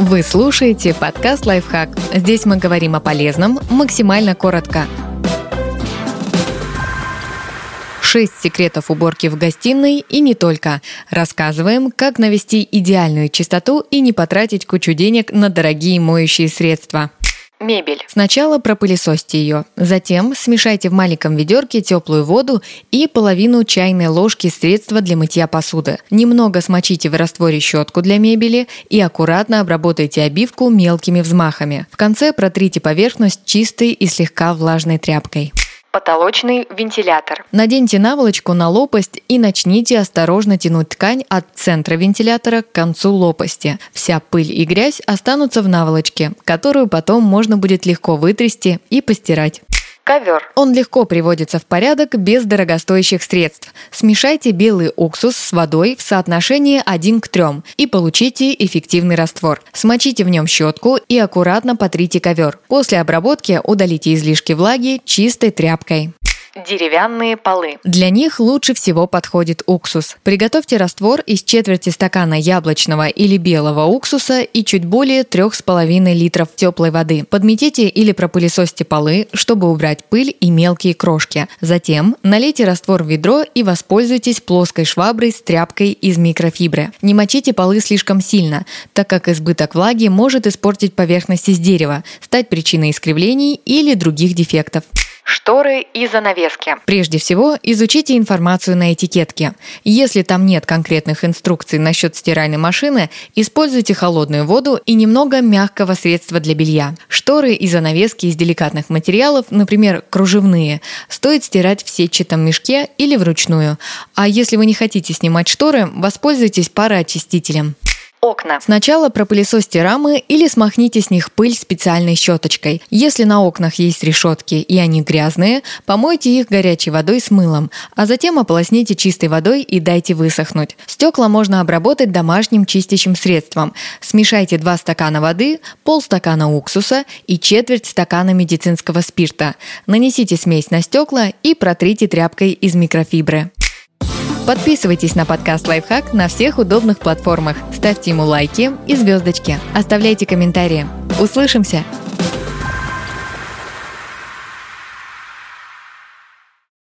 Вы слушаете подкаст «Лайфхак». Здесь мы говорим о полезном максимально коротко. 6 секретов уборки в гостиной и не только. Рассказываем, как навести идеальную чистоту и не потратить кучу денег на дорогие моющие средства. Мебель. Сначала пропылесосьте ее, затем смешайте в маленьком ведерке теплую воду и половину чайной ложки средства для мытья посуды. Немного смочите в растворе щетку для мебели и аккуратно обработайте обивку мелкими взмахами. В конце протрите поверхность чистой и слегка влажной тряпкой. Потолочный вентилятор. Наденьте наволочку на лопасть и начните осторожно тянуть ткань от центра вентилятора к концу лопасти. Вся пыль и грязь останутся в наволочке, которую потом можно будет легко вытрясти и постирать. Ковер. Он легко приводится в порядок без дорогостоящих средств. Смешайте белый уксус с водой в соотношении 1:3 и получите эффективный раствор. Смочите в нем щетку и аккуратно потрите ковер. После обработки удалите излишки влаги чистой тряпкой. Деревянные полы. Для них лучше всего подходит уксус. Приготовьте раствор из четверти стакана яблочного или белого уксуса и чуть более 3,5 литров теплой воды. Подметите или пропылесосьте полы, чтобы убрать пыль и мелкие крошки. Затем налейте раствор в ведро и воспользуйтесь плоской шваброй с тряпкой из микрофибры. Не мочите полы слишком сильно, так как избыток влаги может испортить поверхность из дерева, стать причиной искривлений или других дефектов. Шторы и занавески. Прежде всего, изучите информацию на этикетке. Если там нет конкретных инструкций насчет стиральной машины, используйте холодную воду и немного мягкого средства для белья. Шторы и занавески из деликатных материалов, например, кружевные, стоит стирать в сетчатом мешке или вручную. А если вы не хотите снимать шторы, воспользуйтесь пароочистителем. Окна. Сначала пропылесосьте рамы или смахните с них пыль специальной щеточкой. Если на окнах есть решетки и они грязные, помойте их горячей водой с мылом, а затем ополосните чистой водой и дайте высохнуть. Стекла можно обработать домашним чистящим средством. Смешайте 2 стакана воды, полстакана уксуса и четверть стакана медицинского спирта. Нанесите смесь на стекла и протрите тряпкой из микрофибры. Подписывайтесь на подкаст «Лайфхак» на всех удобных платформах. Ставьте ему лайки и звездочки. Оставляйте комментарии. Услышимся!